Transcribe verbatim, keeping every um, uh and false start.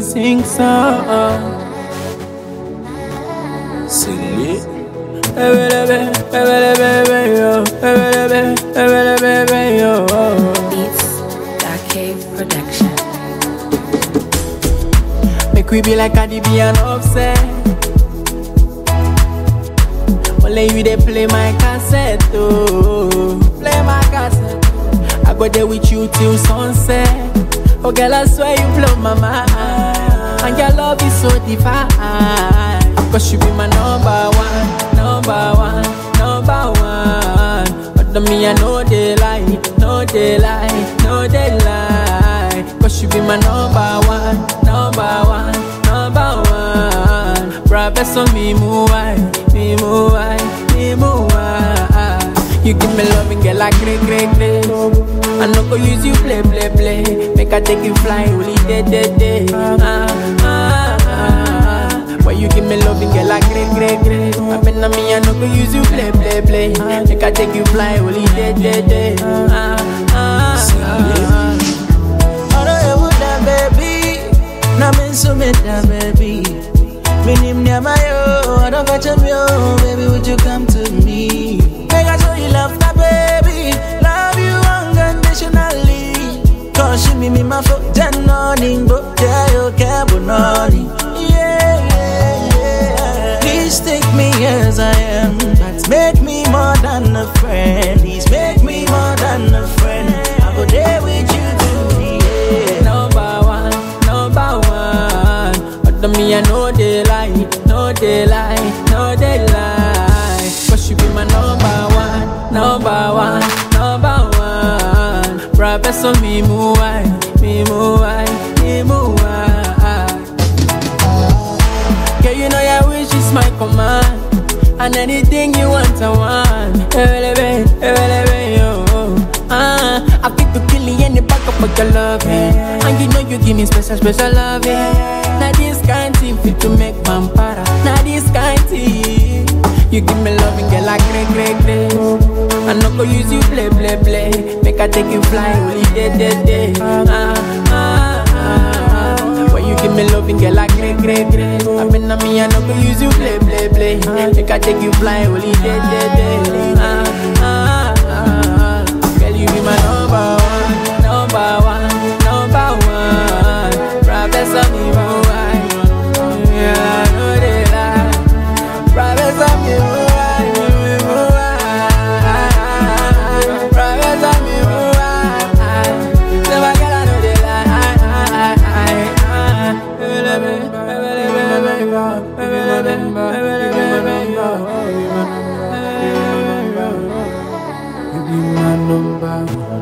sing song. Sing it. Beats Dark Cave Production. Make we be like Cardi B and Offset. Only you they play my cassette, oh. Play my cassette. I go there with you till sunset. Oh girl, I swear you blow my mind. And your love is so divine. Cause you be my number one, number one, number one. But to me I know they lie, no they lie, no they lie. Cause you be my number one, number one, number one. Professor me move why, me move why, me move why. You give me loving girl like great, great, great. I no go use you play, play, play. Make I take you fly, only day, day, day. Ah, ah, ah. Why you give me loving girl like great, great, great. I been on me, I no go use you play, play, play. Make I take you fly, only day, day, day. Ah, ah, ah. I don't ever that baby. Na men so me that baby. Me name near my yo. I don't catch him yo. Baby, would you come to me? Make I show you love that baby. Love you unconditionally. Cause she me me my foot janoni. But yeah, you care bononi. Yeah, yeah, yeah. Please take me as I am. But make me more than a friend. Please make me more than a friend. I go there with you to the end. Number one, number one. But to me I know they lie, no they lie, no they lie. Cause you be my number one, number one, number one. Professor me move why, me move why, me move why. Girl, you know your wish is my command. And anything you want, I want. Elevate, elevate, yo. Ah, I fit to kill you in the back up of your love, eh. And you know you give me special, special love, eh. Now this kind thing fit to make vampire. Now this kind thing. You give me loving girl like great, great, great. I no go use you play, play, play. Make I take you fly, only day, day, day. Ah, ah, ah. When you give me loving girl like great, great, great. I been on me, I no go use you play, play, play. Make I take you fly, only day, day, day. Ah, ah, ah. Girl, you be my number one, number one, number one. Professor me move why, yeah, I know they lie. Professor me move why, me move why. Professor me move why. Never girl I know they lie. You be my number.